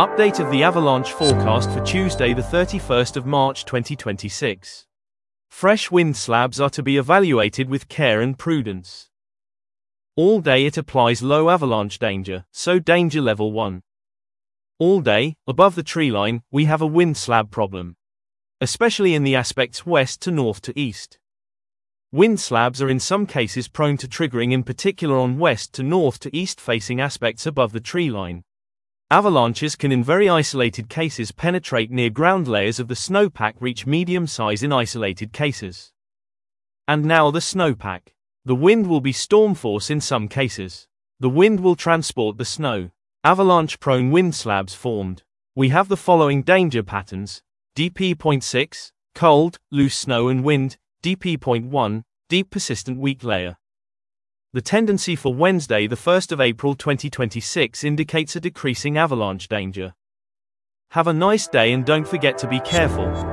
Update of the avalanche forecast for Tuesday the 31st of March 2026. Fresh wind slabs are to be evaluated with care and prudence. All day it applies low avalanche danger, so danger level 1. All day, above the treeline, we have a wind slab problem, especially in the aspects west to north to east. Wind slabs are in some cases prone to triggering, in particular on west to north to east facing aspects above the treeline. Avalanches can in very isolated cases penetrate near ground layers of the snowpack, reach medium size in isolated cases. And now the snowpack. The wind will be storm force in some cases. The wind will transport the snow. Avalanche-prone wind slabs formed. We have the following danger patterns. DP.6, cold, loose snow and wind. DP.1, deep persistent weak layer. The tendency for Wednesday the 1st of April 2026 indicates a decreasing avalanche danger. Have a nice day and don't forget to be careful.